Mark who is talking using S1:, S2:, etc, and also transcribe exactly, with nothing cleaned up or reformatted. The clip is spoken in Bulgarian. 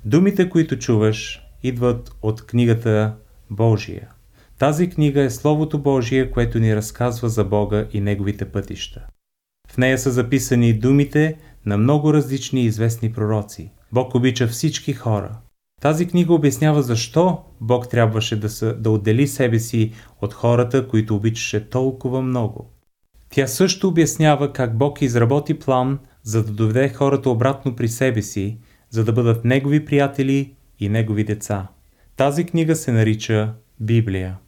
S1: Думите, които чуваш, идват от книгата Божия. Тази книга е Словото Божие, което ни разказва за Бога и Неговите пътища. В нея са записани думите на много различни и известни пророци. Бог обича всички хора. Тази книга обяснява защо Бог трябваше да, са, да отдели себе си от хората, които обичаше толкова много. Тя също обяснява как Бог изработи план, за да доведе хората обратно при себе си, за да бъдат Негови приятели и Негови деца. Тази книга се нарича Библия.